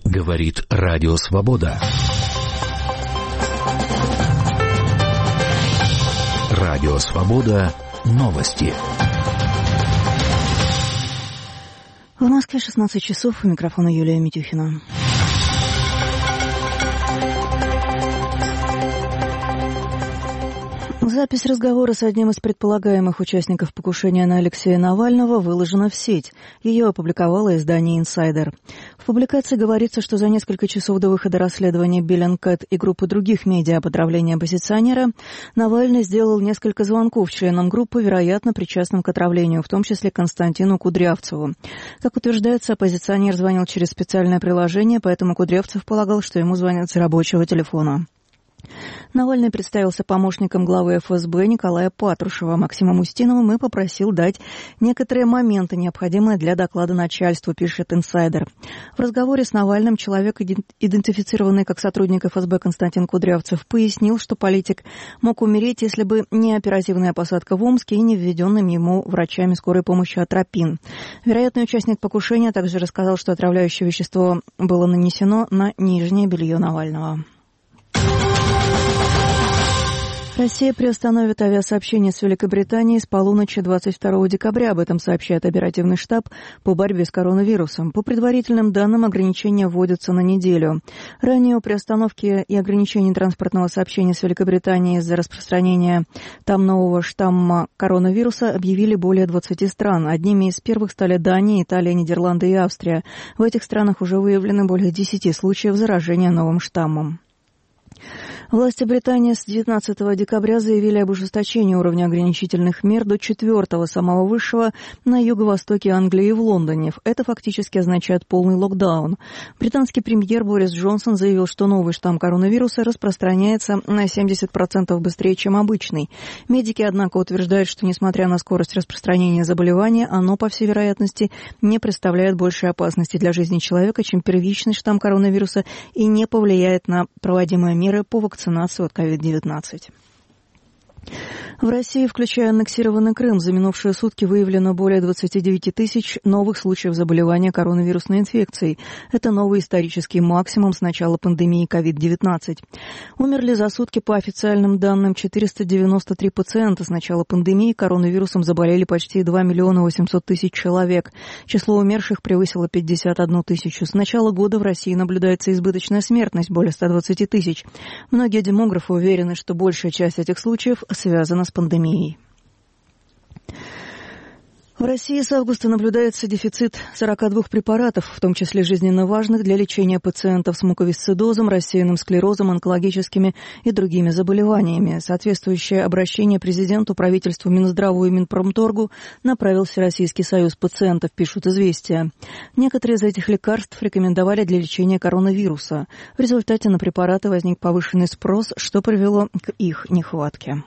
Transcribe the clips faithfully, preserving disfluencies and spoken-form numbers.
Говорит Радио Свобода. Радио Свобода. Новости. В Москве шестнадцать часов. У микрофона Юлия Митюхина. Запись разговора с одним из предполагаемых участников покушения на Алексея Навального выложена в сеть. Ее опубликовало издание «Инсайдер». В публикации говорится, что за несколько часов до выхода расследования Bellingcat и группы других медиа о потравлении оппозиционера Навальный сделал несколько звонков членам группы, вероятно, причастным к отравлению, в том числе Константину Кудрявцеву. Как утверждается, оппозиционер звонил через специальное приложение, поэтому Кудрявцев полагал, что ему звонят с рабочего телефона. Навальный представился помощником главы эф эс бэ Николая Патрушева Максимом Устиновым и попросил дать некоторые моменты, необходимые для доклада начальству, пишет «Инсайдер». В разговоре с Навальным человек, идентифицированный как сотрудник эф эс бэ Константин Кудрявцев, пояснил, что политик мог умереть, если бы не оперативная посадка в Омске и не введенным ему врачами скорой помощи атропин. Вероятный участник покушения также рассказал, что отравляющее вещество было нанесено на нижнее белье Навального. Россия приостановит авиасообщение с Великобританией с полуночи двадцать второго декабря. Об этом сообщает оперативный штаб по борьбе с коронавирусом. По предварительным данным, ограничения вводятся на неделю. Ранее о приостановке и ограничении транспортного сообщения с Великобританией из-за распространения там нового штамма коронавируса объявили более двадцати стран. Одними из первых стали Дания, Италия, Нидерланды и Австрия. В этих странах уже выявлено более десяти случаев заражения новым штаммом. Власти Британии с девятнадцатого декабря заявили об ужесточении уровня ограничительных мер до четвертого, самого высшего, на юго-востоке Англии и в Лондоне. Это фактически означает полный локдаун. Британский премьер Борис Джонсон заявил, что новый штамм коронавируса распространяется на семьдесят процентов быстрее, чем обычный. Медики, однако, утверждают, что, несмотря на скорость распространения заболевания, оно, по всей вероятности, не представляет большей опасности для жизни человека, чем первичный штамм коронавируса, и не повлияет на проводимые меры по вакцинации от ковид девятнадцать. В России, включая аннексированный Крым, за минувшие сутки выявлено более двадцати девяти тысяч новых случаев заболевания коронавирусной инфекцией. Это новый исторический максимум с начала пандемии ковид девятнадцать. Умерли за сутки, по официальным данным, четыреста девяносто три пациента. С начала пандемии коронавирусом заболели почти два миллиона восемьсот тысяч человек. Число умерших превысило пятьдесят одну тысячу. С начала года в России наблюдается избыточная смертность, более ста двадцати тысяч. Многие демографы уверены, что большая часть этих случаев связана с пандемией. В России с августа наблюдается дефицит сорока двух препаратов, в том числе жизненно важных для лечения пациентов с муковисцидозом, рассеянным склерозом, онкологическими и другими заболеваниями. Соответствующее обращение президенту, правительству, Минздраву и Минпромторгу направил Всероссийский союз пациентов, пишут «Известия». Некоторые из этих лекарств рекомендовали для лечения коронавируса. В результате на препараты возник повышенный спрос, что привело к их нехватке.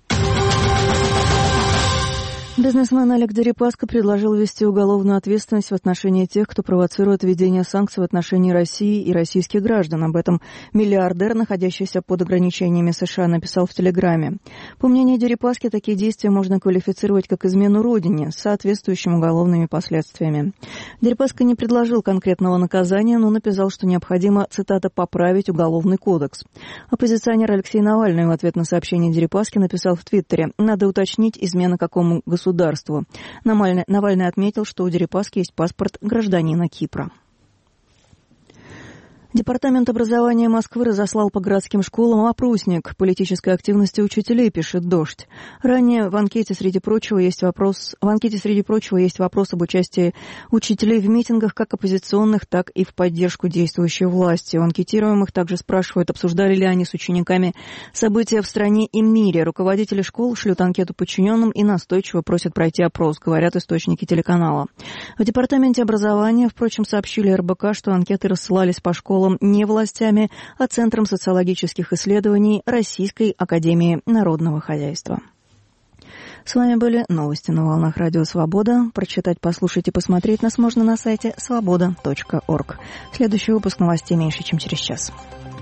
Бизнесмен Олег Дерипаска предложил ввести уголовную ответственность в отношении тех, кто провоцирует введение санкций в отношении России и российских граждан. Об этом миллиардер, находящийся под ограничениями США, написал в Телеграме. По мнению Дерипаски, такие действия можно квалифицировать как измену Родине с соответствующими уголовными последствиями. Дерипаска не предложил конкретного наказания, но написал, что необходимо, цитата, «поправить уголовный кодекс». Оппозиционер Алексей Навальный в ответ на сообщение Дерипаски написал в Твиттере: «Надо уточнить, измена какому государству». государству. Навальный отметил, что у Дерипаски есть паспорт гражданина Кипра. Департамент образования Москвы разослал по городским школам опросник политической активности учителей, пишет «Дождь». Ранее в анкете, среди прочего, есть вопрос, в анкете, среди прочего, есть вопрос об участии учителей в митингах, как оппозиционных, так и в поддержку действующей власти. У анкетируемых также спрашивают, обсуждали ли они с учениками события в стране и мире. Руководители школ шлют анкету подчиненным и настойчиво просят пройти опрос, говорят источники телеканала. В Департаменте образования, впрочем, сообщили эр бэ ка, что анкеты рассылались по школам не властями, а Центром социологических исследований Российской академии народного хозяйства. С вами были новости на волнах Радио Свобода. Прочитать, послушать и посмотреть нас можно на сайте свобода точка орг. Следующий выпуск новостей меньше, чем через час.